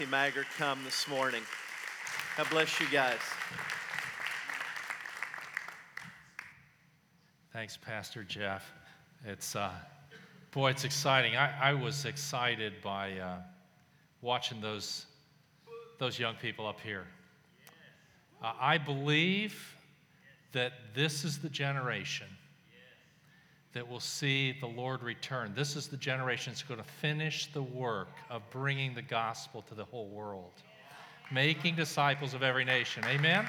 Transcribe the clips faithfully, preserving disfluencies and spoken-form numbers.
Maggart come this morning. God bless you guys. Thanks, Pastor Jeff. It's, uh, boy, it's exciting. I, I was excited by uh, watching those, those young people up here. Uh, I believe that this is the generation that will see the Lord return. This is the generation that's going to finish the work of bringing the gospel to the whole world, making disciples of every nation. Amen?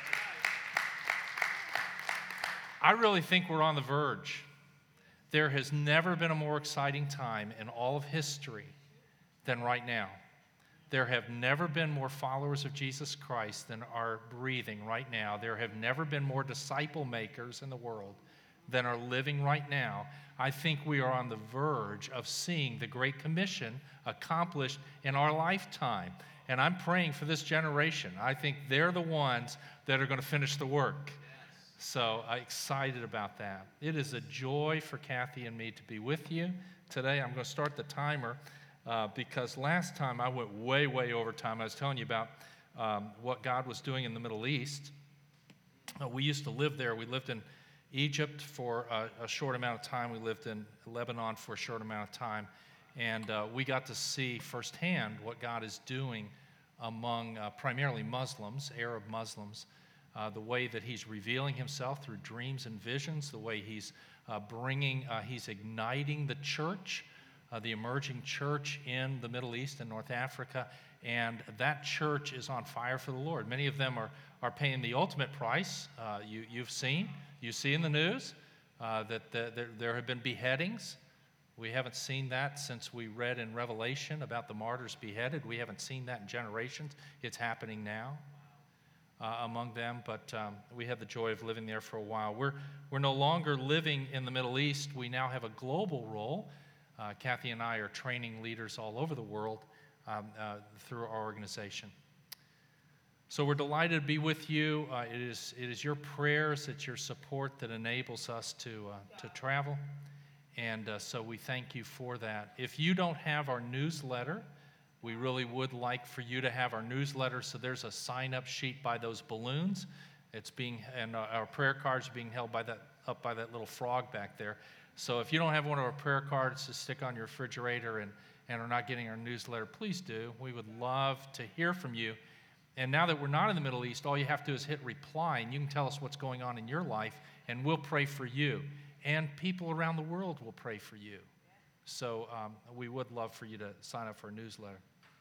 I really think we're on the verge. There has never been a more exciting time in all of history than right now. There have never been more followers of Jesus Christ than are breathing right now. There have never been more disciple makers in the world than are living right now. I think we are on the verge of seeing the Great Commission accomplished in our lifetime. And I'm praying for this generation. I think they're the ones that are going to finish the work. So I'm excited about that. It is a joy for Kathy and me to be with you today. I'm going to start the timer uh, because last time I went way, way over time. I was telling you about um, what God was doing in the Middle East. Uh, we used to live there. We lived in Egypt for a, a short amount of time. We lived in Lebanon for a short amount of time. And uh, we got to see firsthand what God is doing among uh, primarily Muslims, Arab Muslims, uh, the way that he's revealing himself through dreams and visions, the way he's uh, bringing, uh, he's igniting the church, uh, the emerging church in the Middle East and North Africa. And that church is on fire for the Lord. Many of them are, are paying the ultimate price. Uh, you, you've seen. You see in the news uh, that the, there, there have been beheadings. We haven't seen that since we read in Revelation about the martyrs beheaded. We haven't seen that in generations. It's happening now uh, among them, but um, we had the joy of living there for a while. We're, we're no longer living in the Middle East. We now have a global role. Uh, Kathy and I are training leaders all over the world um, uh, through our organization. So we're delighted to be with you. Uh, it is it is your prayers, it's your support that enables us to uh, to travel, and uh, so we thank you for that. If you don't have our newsletter, we really would like for you to have our newsletter. So there's a sign-up sheet by those balloons. It's being and uh, our prayer cards are being held by that up by that little frog back there. So if you don't have one of our prayer cards to stick on your refrigerator and and are not getting our newsletter, please do. We would love to hear from you. And now that we're not in the Middle East, all you have to do is hit reply, and you can tell us what's going on in your life, and we'll pray for you. And people around the world will pray for you. So um, we would love for you to sign up for a newsletter.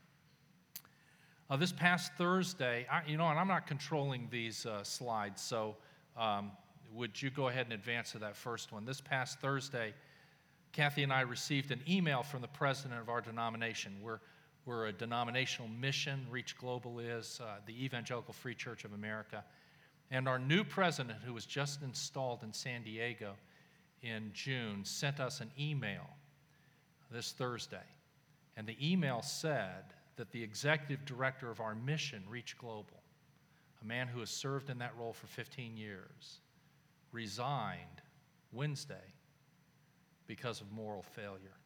Uh, this past Thursday, I, you know, and I'm not controlling these uh, slides, so um, would you go ahead and advance to that first one? This past Thursday, Kathy and I received an email from the president of our denomination. We're We're a denominational mission. Reach Global is uh, the Evangelical Free Church of America. And our new president, who was just installed in San Diego in June, sent us an email this Thursday. And the email said that the executive director of our mission, Reach Global, a man who has served in that role for fifteen years, resigned Wednesday because of moral failure.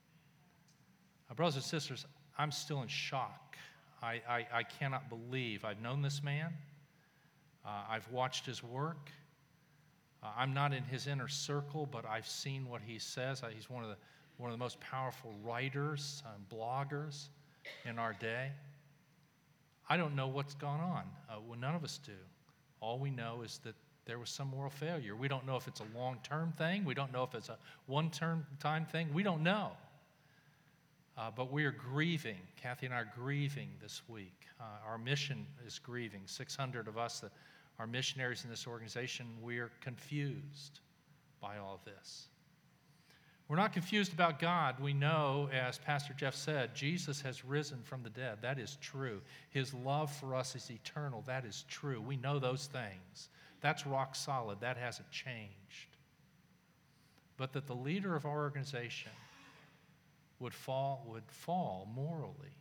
Now, brothers and sisters, I'm still in shock. I, I, I cannot believe. I've known this man. Uh, I've watched his work. Uh, I'm not in his inner circle, but I've seen what he says. Uh, he's one of the one of the most powerful writers and bloggers in our day. I don't know what's gone on. Uh, well, none of us do. All we know is that there was some moral failure. We don't know if it's a long-term thing. We don't know if it's a one-term time thing. We don't know. Uh, but we are grieving. Kathy and I are grieving this week. Uh, our mission is grieving. six hundred of us that are missionaries in this organization, we are confused by all of this. We're not confused about God. We know, as Pastor Jeff said, Jesus has risen from the dead. That is true. His love for us is eternal. That is true. We know those things. That's rock solid. That hasn't changed. But that the leader of our organization would fall would fall morally.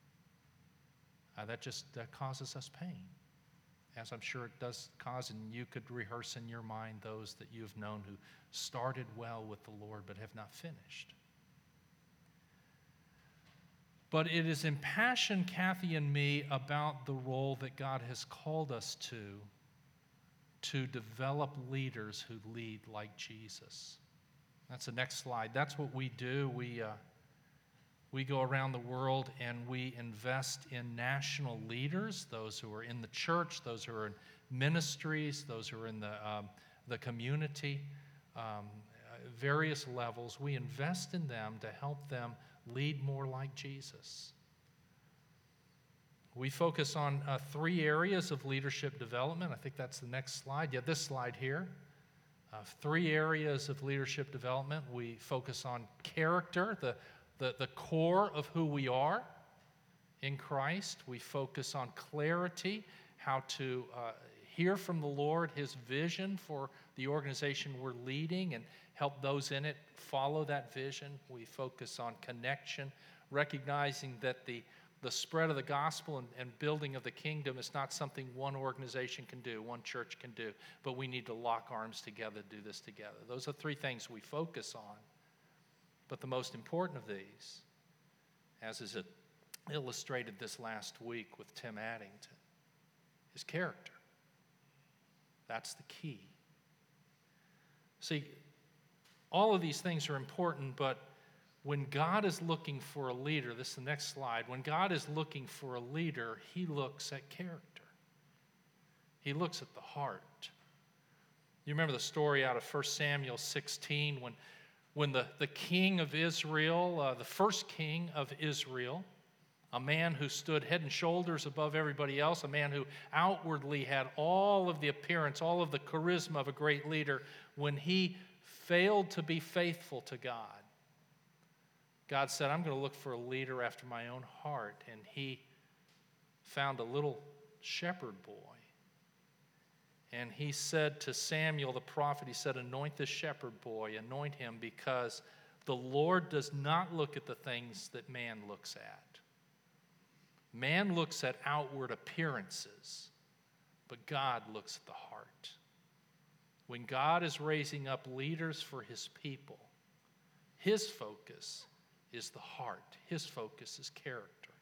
Uh, that just that causes us pain, as I'm sure it does cause, and you could rehearse in your mind those that you've known who started well with the Lord but have not finished. but it has impassioned Kathy and me about the role that God has called us to, to develop leaders who lead like Jesus. That's the next slide. That's what we do. We, uh, we go around the world and we invest in national leaders, those who are in the church, those who are in ministries, those who are in the, um, the community, um, various levels. We invest in them to help them lead more like Jesus. We focus on uh, three areas of leadership development. I think that's the next slide. Yeah, this slide here. Uh, three areas of leadership development. We focus on character, the, the, the core of who we are in Christ. We focus on clarity, how to uh, hear from the Lord, His vision for the organization we're leading, and help those in it follow that vision. We focus on connection, recognizing that the, the spread of the gospel and, and building of the kingdom is not something one organization can do, one church can do, but we need to lock arms together to do this together. Those are three things we focus on. But the most important of these, as is illustrated this last week with Tim Addington, is character. That's the key. See, all of these things are important, but when God is looking for a leader, this is the next slide, when God is looking for a leader, He looks at character. He looks at the heart. You remember the story out of First Samuel sixteen when, when the, the king of Israel, uh, the first king of Israel, a man who stood head and shoulders above everybody else, a man who outwardly had all of the appearance, all of the charisma of a great leader, when he failed to be faithful to God, God said, I'm going to look for a leader after my own heart. And He found a little shepherd boy. And He said to Samuel the prophet, He said, anoint this shepherd boy, anoint him, because the Lord does not look at the things that man looks at. Man looks at outward appearances, but God looks at the heart. When God is raising up leaders for His people, His focus is the heart. His focus is character.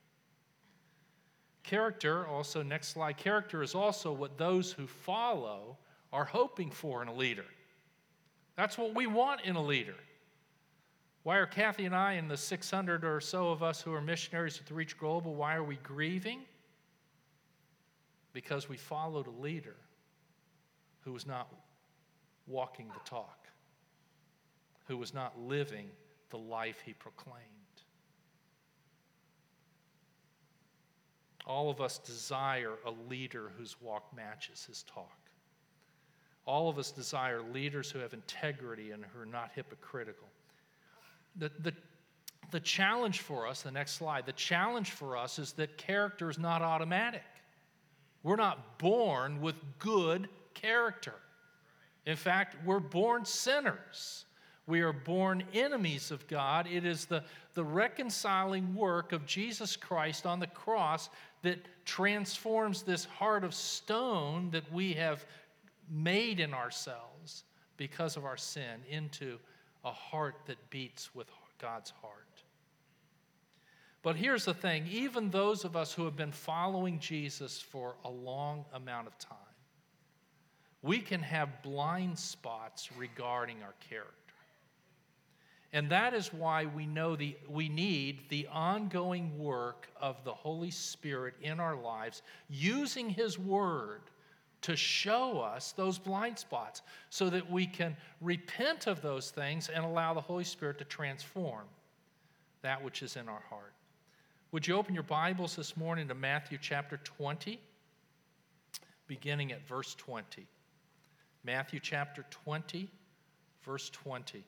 Character, also, next slide, character is also what those who follow are hoping for in a leader. That's what we want in a leader. Why are Kathy and I and the six hundred or so of us who are missionaries with Reach Global, why are we grieving? Because we followed a leader who was not walking the talk, who was not living the life he proclaimed. All of us desire a leader whose walk matches his talk. All of us desire leaders who have integrity and who are not hypocritical. The, the, the challenge for us, the next slide, the challenge for us is that character is not automatic. We're not born with good character. In fact, we're born sinners. We are born enemies of God. It is the, the reconciling work of Jesus Christ on the cross that transforms this heart of stone that we have made in ourselves because of our sin into a heart that beats with God's heart. But here's the thing, even those of us who have been following Jesus for a long amount of time, we can have blind spots regarding our character. And that is why we know the, we need the ongoing work of the Holy Spirit in our lives, using His Word to show us those blind spots so that we can repent of those things and allow the Holy Spirit to transform that which is in our heart. Would you open your Bibles this morning to Matthew chapter twenty, beginning at verse twenty. Matthew chapter twenty, verse twenty.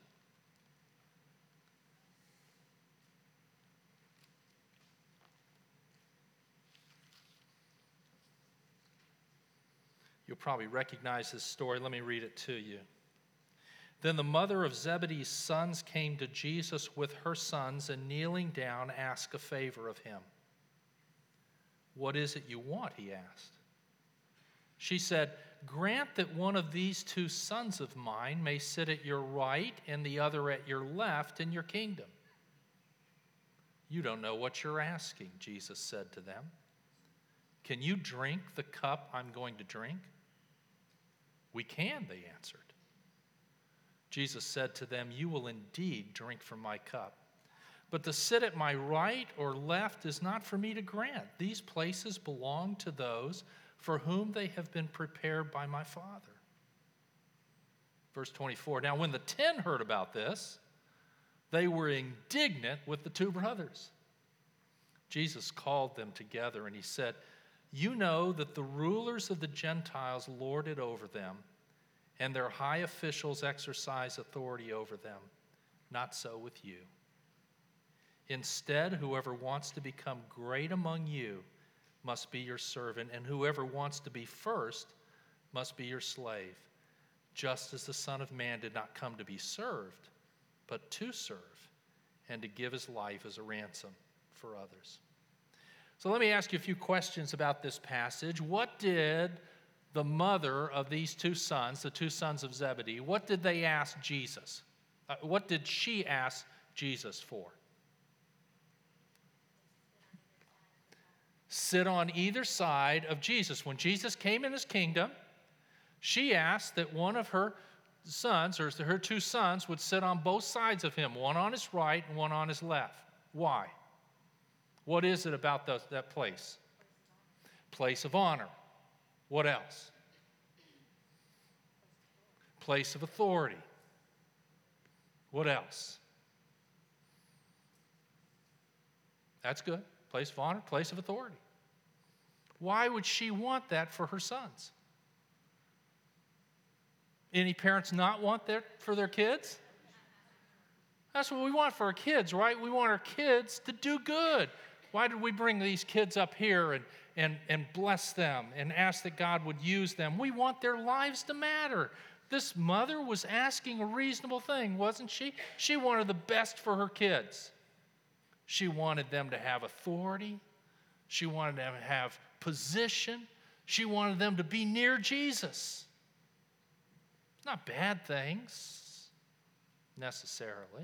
You'll probably recognize this story. Let me read it to you. Then the mother of Zebedee's sons came to Jesus with her sons, and kneeling down, asked a favor of him. What is it you want? He asked. She said, grant that one of these two sons of mine may sit at your right and the other at your left in your kingdom. You don't know what you're asking, Jesus said to them. Can you drink the cup I'm going to drink? We can, they answered. Jesus said to them, you will indeed drink from my cup. But to sit at my right or left is not for me to grant. These places belong to those for whom they have been prepared by my Father. Verse twenty-four, now when the ten heard about this, they were indignant with the two brothers. Jesus called them together and he said, you know that the rulers of the Gentiles lord it over them, and their high officials exercise authority over them. Not so with you. Instead, whoever wants to become great among you must be your servant, and whoever wants to be first must be your slave, just as the Son of Man did not come to be served, but to serve, and to give his life as a ransom for others. So let me ask you a few questions about this passage. What did the mother of these two sons, the two sons of Zebedee, what did they ask Jesus? Uh, what did she ask Jesus for? Sit on either side of Jesus. When Jesus came in his kingdom, she asked that one of her sons, or her two sons, would sit on both sides of him, one on his right and one on his left. Why? What is it about those, that place? Place of honor. What else? Place of authority. What else? That's good. Place of honor, place of authority. Why would she want that for her sons? Any parents not want that for their kids? That's what we want for our kids, right? We want our kids to do good. Why did we bring these kids up here and, and, and bless them and ask that God would use them? We want their lives to matter. This mother was asking a reasonable thing, wasn't she? She wanted the best for her kids. She wanted them to have authority. She wanted them to have position. She wanted them to be near Jesus. It's not bad things, necessarily.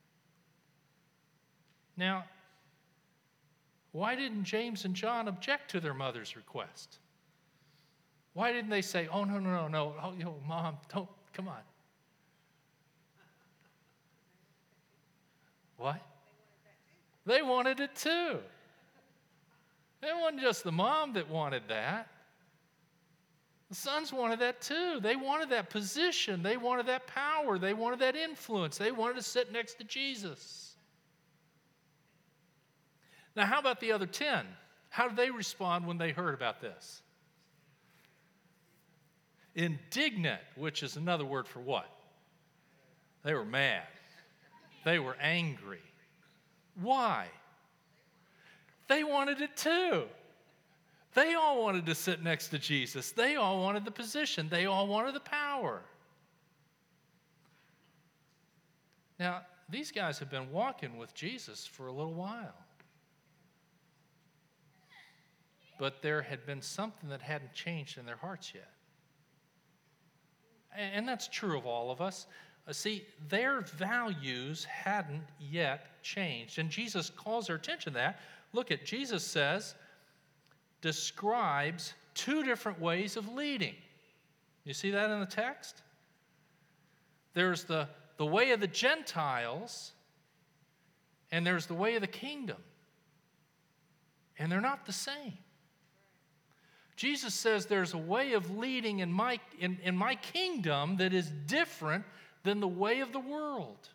Now, why didn't James and John object to their mother's request? Why didn't they say, oh, no, no, no, no, oh, you know, Mom, don't, come on. What? They wanted it too. It wasn't just the mom that wanted that. The sons wanted that too. They wanted that position. They wanted that power. They wanted that influence. They wanted to sit next to Jesus. Now, how about the other ten? How did they respond when they heard about this? Indignant, which is another word for what? They were mad. They were angry. Why? They wanted it too. They all wanted to sit next to Jesus. They all wanted the position. They all wanted the power. Now, these guys have been walking with Jesus for a little while. But there had been something that hadn't changed in their hearts yet. And that's true of all of us. See, their values hadn't yet changed. And Jesus calls their attention to that. Look at, Jesus says, describes two different ways of leading. You see that in the text? There's the, the way of the Gentiles, and there's the way of the kingdom. And they're not the same. Jesus says there's a way of leading in my, in, in my kingdom that is different than the way of the world.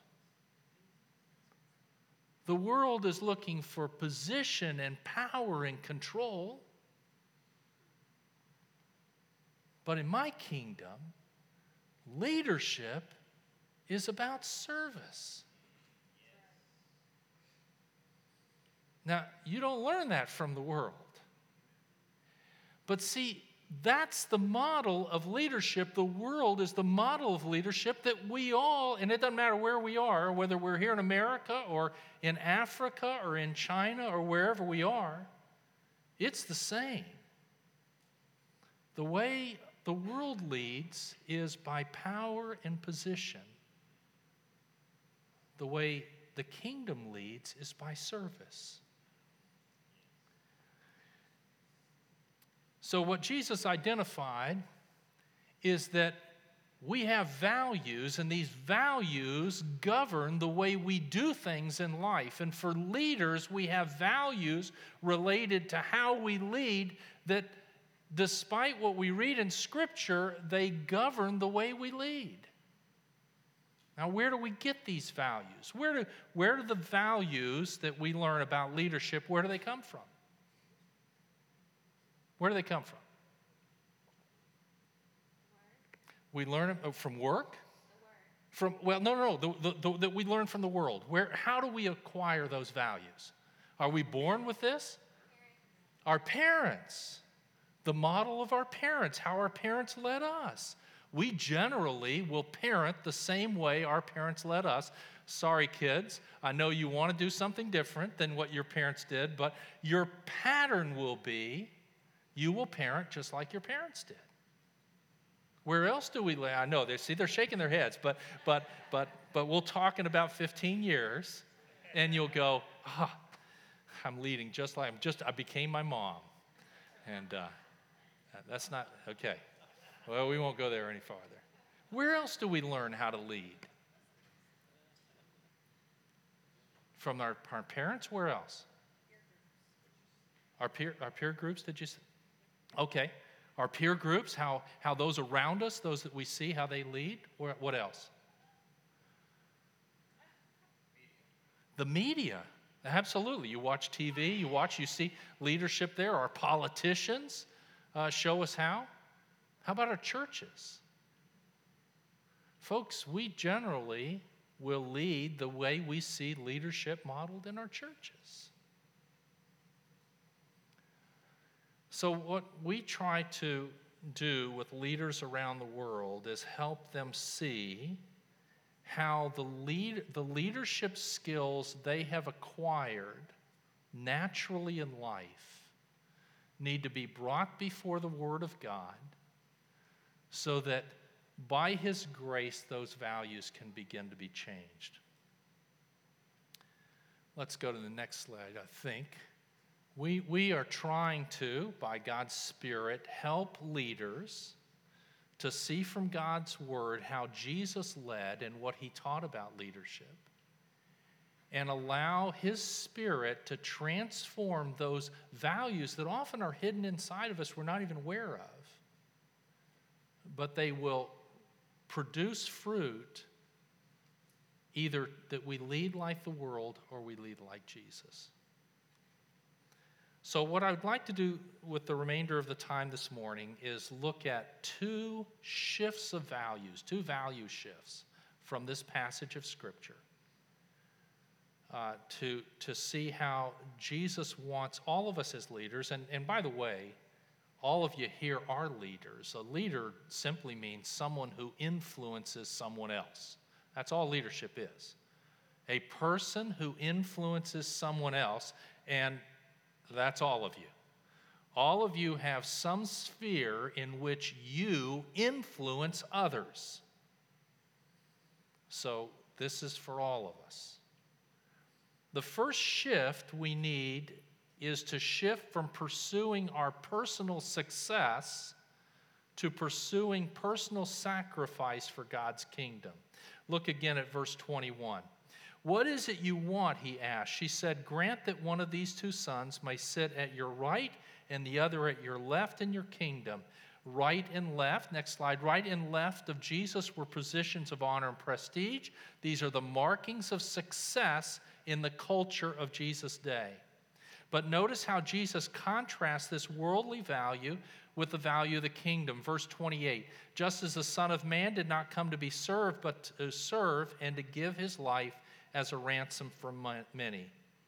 The world is looking for position and power and control. But in my kingdom, leadership is about service. Now, you don't learn that from the world. But see, that's the model of leadership. The world is the model of leadership that we all, and it doesn't matter where we are, whether we're here in America or in Africa or in China or wherever we are, it's the same. The way the world leads is by power and position. The way the kingdom leads is by service. So what Jesus identified is that we have values, and these values govern the way we do things in life. And for leaders, we have values related to how we lead that, despite what we read in Scripture, they govern the way we lead. Now, where do we get these values? Where do, where do the values that we learn about leadership, where do they come from? Where do they come from? We learn them from work? From, well, no, no, no, the, the, the, that we learn from the world. Where, how do we acquire those values? Are we born with this? Our parents. The model of our parents, how our parents led us. We generally will parent the same way our parents led us. Sorry, kids, I know you want to do something different than what your parents did, but your pattern will be you will parent just like your parents did. Where else do we lay? I know they see they're shaking their heads, but but but but we'll talk in about fifteen years, and you'll go, ah, I'm leading just like I'm just I became my mom, and uh, that's not okay. Well, we won't go there any farther. Where else do we learn how to lead? From our, our parents. Where else? Our peer our peer groups. Did you say? Okay. Our peer groups, how, how those around us, those that we see, how they lead. Or what else? The media. Absolutely. You watch T V, you watch, you see leadership there. Our politicians uh, show us how. How about our churches? Folks, we generally will lead the way we see leadership modeled in our churches. So what we try to do with leaders around the world is help them see how the lead, the leadership skills they have acquired naturally in life need to be brought before the Word of God so that by His grace those values can begin to be changed. Let's go to the next slide, I think. We, we are trying to, by God's Spirit, help leaders to see from God's Word how Jesus led and what He taught about leadership, and allow His Spirit to transform those values that often are hidden inside of us we're not even aware of, but they will produce fruit either that we lead like the world or we lead like Jesus. So what I'd like to do with the remainder of the time this morning is look at two shifts of values, two value shifts from this passage of Scripture uh, to, to see how Jesus wants all of us as leaders. And, and by the way, all of you here are leaders. A leader simply means someone who influences someone else. That's all leadership is. A person who influences someone else, and that's all of you. All of you have some sphere in which you influence others. So this is for all of us. The first shift we need is to shift from pursuing our personal success to pursuing personal sacrifice for God's kingdom. Look again at verse twenty-one. What is it you want, he asked. She said, grant that one of these two sons may sit at your right and the other at your left in your kingdom. Right and left, next slide, right and left of Jesus were positions of honor and prestige. These are the markings of success in the culture of Jesus' day. But notice how Jesus contrasts this worldly value with the value of the kingdom. Verse twenty-eight, just as the Son of Man did not come to be served, but to serve and to give his life as a ransom for many.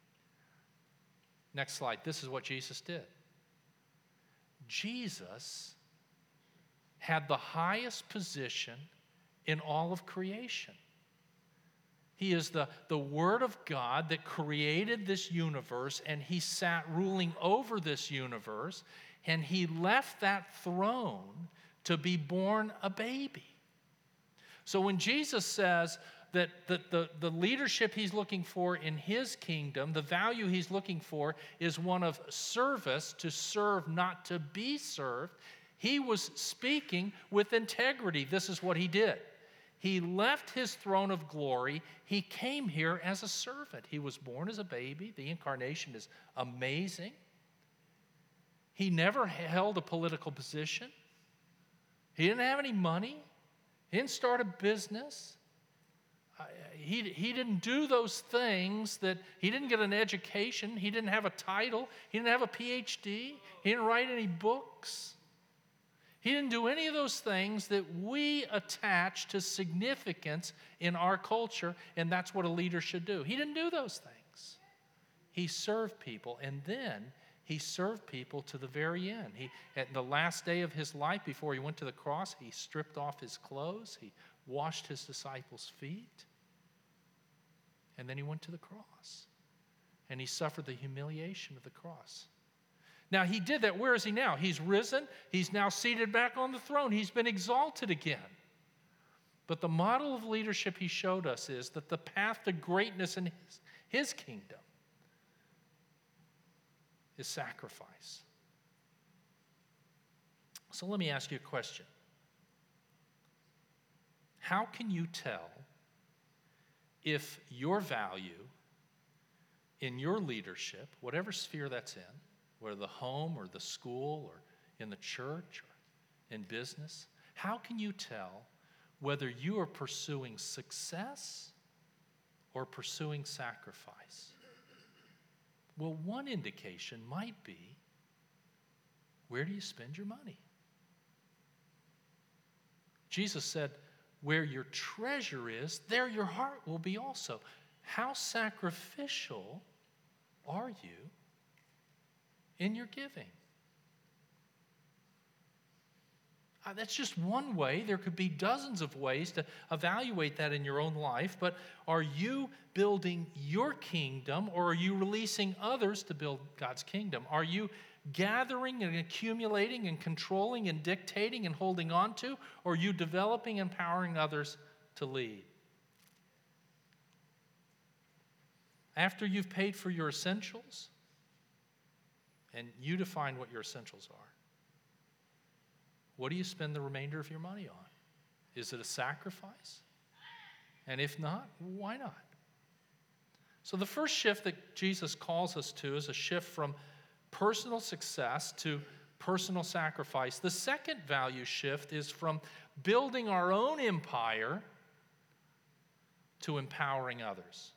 Next slide. This is what Jesus did. Jesus had the highest position in all of creation. He is the, the Word of God that created this universe, and he sat ruling over this universe, and he left that throne to be born a baby. So when Jesus says, that the, the, the leadership he's looking for in his kingdom, the value he's looking for, is one of service, to serve, not to be served. He was speaking with integrity. This is what he did. He left his throne of glory. He came here as a servant. He was born as a baby. The incarnation is amazing. He never held a political position. He didn't have any money. He didn't start a business. Uh, he, he didn't do those things that, he didn't get an education. He didn't have a title. He didn't have a P H D. He didn't write any books. He didn't do any of those things that we attach to significance in our culture, and that's what a leader should do. He didn't do those things. He served people, and then he served people to the very end. He, at the last day of his life, before he went to the cross, he stripped off his clothes. He washed his disciples' feet. And then he went to the cross. And he suffered the humiliation of the cross. Now, he did that. Where is he now? He's risen. He's now seated back on the throne. He's been exalted again. But the model of leadership he showed us is that the path to greatness in his, his kingdom is sacrifice. So let me ask you a question. How can you tell if your value in your leadership, whatever sphere that's in, whether the home or the school or in the church or in business, how can you tell whether you are pursuing success or pursuing sacrifice? Well, one indication might be, where do you spend your money? Jesus said, where your treasure is, there your heart will be also. How sacrificial are you in your giving? Uh, that's just one way. There could be dozens of ways to evaluate that in your own life, but are you building your kingdom, or are you releasing others to build God's kingdom? Are you gathering and accumulating and controlling and dictating and holding on to, or are you developing and empowering others to lead? After you've paid for your essentials, and you define what your essentials are, what do you spend the remainder of your money on? Is it a sacrifice? And if not, why not? So the first shift that Jesus calls us to is a shift from personal success to personal sacrifice. The second value shift is from building our own empire to empowering others.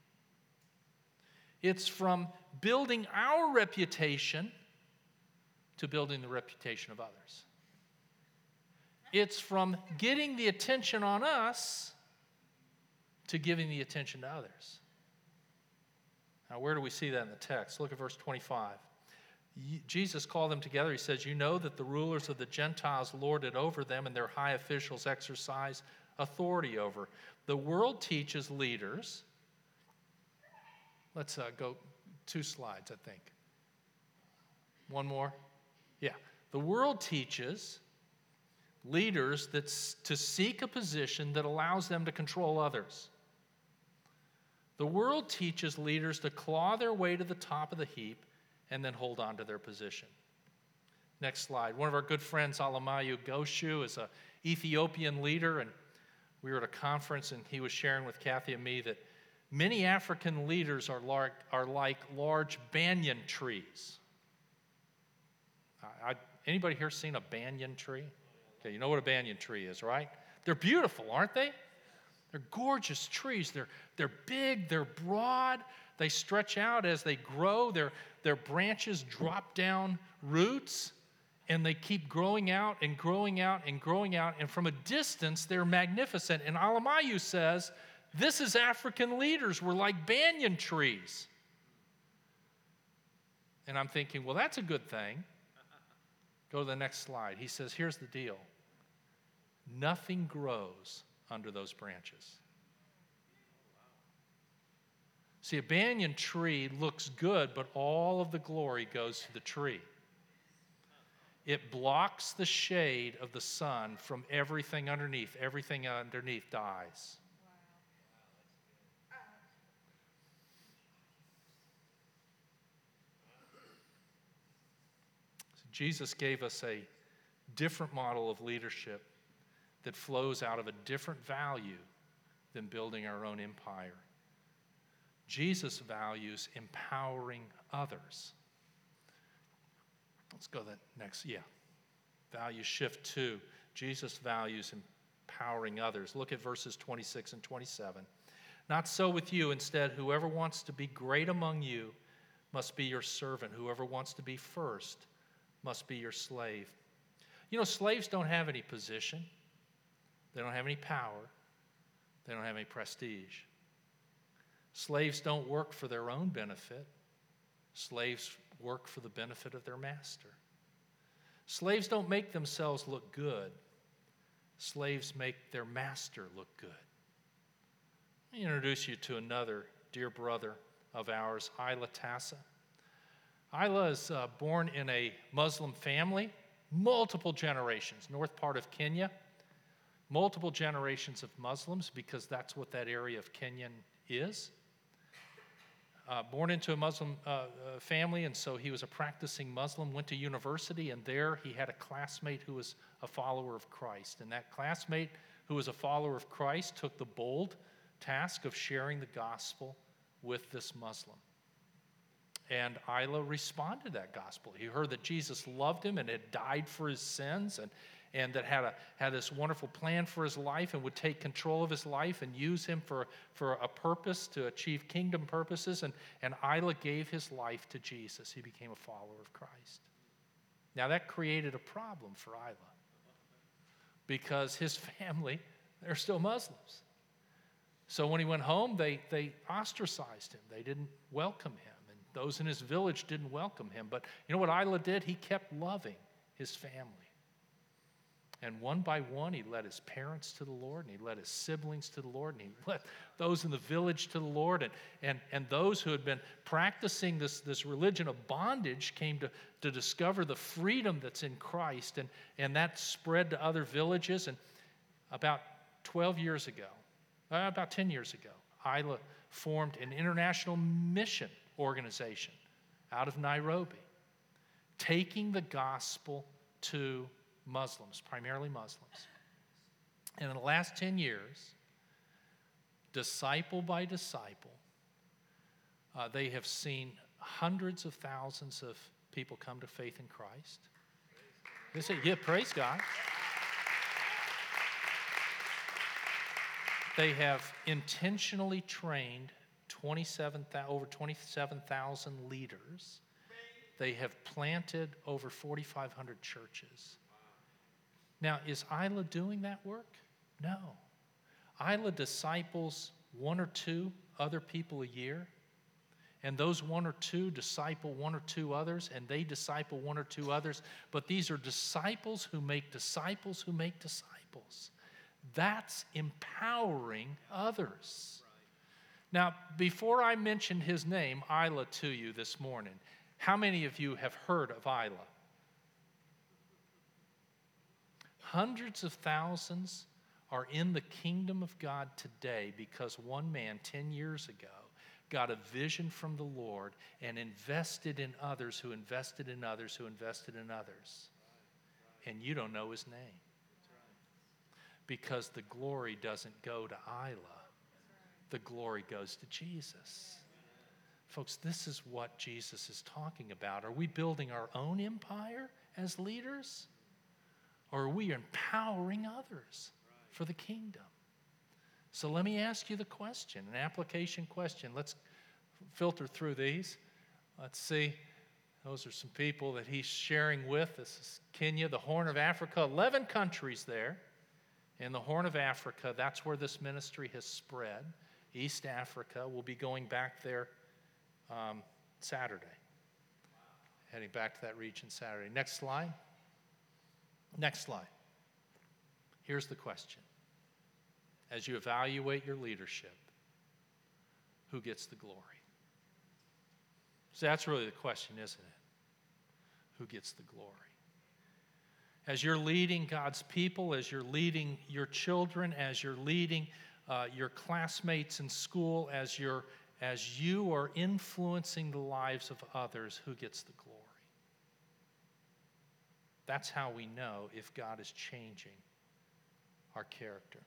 It's from building our reputation to building the reputation of others. It's from getting the attention on us to giving the attention to others. Now, where do we see that in the text? Look at verse twenty-five. Jesus called them together. He says, you know that the rulers of the Gentiles lord it over them, and their high officials exercise authority over. The world teaches leaders. Let's uh, go two slides, I think. One more? Yeah. The world teaches leaders that's to seek a position that allows them to control others. The world teaches leaders to claw their way to the top of the heap and then hold on to their position. Next slide. One of our good friends, Alamayu Goshu, is an Ethiopian leader, and we were at a conference, and he was sharing with Kathy and me that many African leaders are like, are like large banyan trees. I, I, anybody here seen a banyan tree? Okay, you know what a banyan tree is, right? They're beautiful, aren't they? They're gorgeous trees. They're, they're big, they're broad, they stretch out as they grow. Their, their branches drop down roots, and they keep growing out and growing out and growing out. And from a distance, they're magnificent. And Alamayu says, this is African leaders. We're like banyan trees. And I'm thinking, well, that's a good thing. Go to the next slide. He says, here's the deal. Nothing grows under those branches. See, a banyan tree looks good, but all of the glory goes to the tree. It blocks the shade of the sun from everything underneath. Everything underneath dies. Jesus gave us a different model of leadership that flows out of a different value than building our own empire. Jesus values empowering others. Let's go to that next, yeah. Value shift two. Jesus values empowering others. Look at verses twenty-six and twenty-seven. Not so with you. Instead, whoever wants to be great among you must be your servant. Whoever wants to be first must be your slave. You know, slaves don't have any position. They don't have any power. They don't have any prestige. Slaves don't work for their own benefit. Slaves work for the benefit of their master. Slaves don't make themselves look good. Slaves make their master look good. Let me introduce you to another dear brother of ours, Isla Tassa. Isla is uh, born in a Muslim family, multiple generations, north part of Kenya, multiple generations of Muslims, because that's what that area of Kenya is. Uh, born into a Muslim uh, uh, family, and so he was a practicing Muslim, went to university, and there he had a classmate who was a follower of Christ. And that classmate who was a follower of Christ took the bold task of sharing the gospel with this Muslim. And Isla responded to that gospel. He heard that Jesus loved him and had died for his sins, and, and that had, a, had this wonderful plan for his life and would take control of his life and use him for, for a purpose to achieve kingdom purposes. And, and Isla gave his life to Jesus. He became a follower of Christ. Now that created a problem for Isla because his family, they're still Muslims. So when he went home, they, they ostracized him. They didn't welcome him. And those in his village didn't welcome him. But you know what Isla did? He kept loving his family. And one by one, he led his parents to the Lord, and he led his siblings to the Lord, and he led those in the village to the Lord. And, and, and those who had been practicing this, this religion of bondage came to, to discover the freedom that's in Christ. And, and that spread to other villages. And about twelve years ago, uh, about ten years ago, Isla formed an international mission organization out of Nairobi, taking the gospel to Muslims, primarily Muslims. And in the last ten years, disciple by disciple, uh, they have seen hundreds of thousands of people come to faith in Christ. They say, yeah, praise God. They have intentionally trained twenty-seven, over twenty-seven thousand leaders. They have planted over forty-five hundred churches. Now, is Isla doing that work? No. Isla disciples one or two other people a year, and those one or two disciple one or two others, and they disciple one or two others, but these are disciples who make disciples who make disciples. That's empowering others. Now, before I mentioned his name, Isla, to you this morning, how many of you have heard of Isla? Hundreds of thousands are in the kingdom of God today because one man ten years ago got a vision from the Lord and invested in others who invested in others who invested in others. And you don't know his name. Because the glory doesn't go to Isla. The glory goes to Jesus. Folks, this is what Jesus is talking about. Are we building our own empire as leaders? Or are we empowering others for the kingdom? So let me ask you the question, an application question. Let's filter through these. Let's see. Those are some people that he's sharing with. This is Kenya, the Horn of Africa, eleven countries there. In the Horn of Africa, that's where this ministry has spread. East Africa, we'll be going back there um, Saturday. Heading back to that region Saturday. Next slide. Next slide. Here's the question. As you evaluate your leadership, who gets the glory? So that's really the question, isn't it? Who gets the glory? As you're leading God's people, as you're leading your children, as you're leading uh, your classmates in school, as you're as you are influencing the lives of others, who gets the glory? That's how we know if God is changing our character.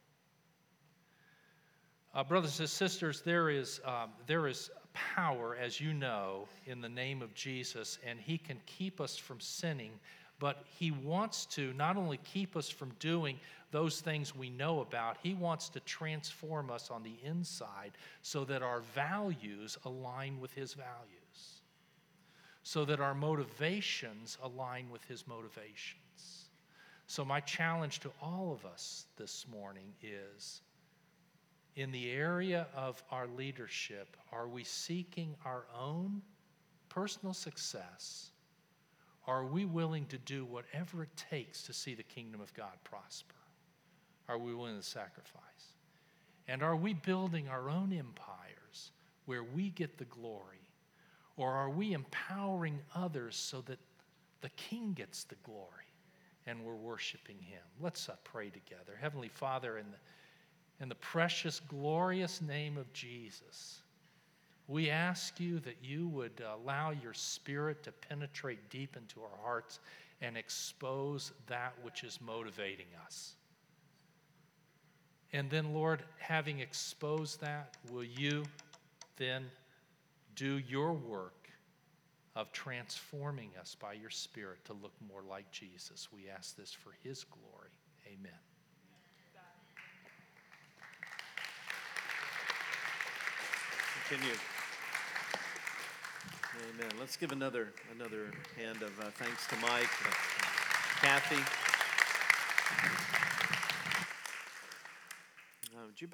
Uh, brothers and sisters, there is, um, there is power, as you know, in the name of Jesus, and he can keep us from sinning, but he wants to not only keep us from doing those things we know about, he wants to transform us on the inside so that our values align with his values, so that our motivations align with his motivations. So my challenge to all of us this morning is, in the area of our leadership, are we seeking our own personal success? Are we willing to do whatever it takes to see the kingdom of God prosper? Are we willing to sacrifice? And are we building our own empires where we get the glory? Or are we empowering others so that the King gets the glory and we're worshiping him? Let's uh, pray together. Heavenly Father, in the In the precious, glorious name of Jesus, we ask you that you would allow your Spirit to penetrate deep into our hearts and expose that which is motivating us. And then, Lord, having exposed that, will you then do your work of transforming us by your Spirit to look more like Jesus? We ask this for his glory. Amen. Continue. Amen. Let's give another another hand of uh, thanks to Mike, uh, Kathy.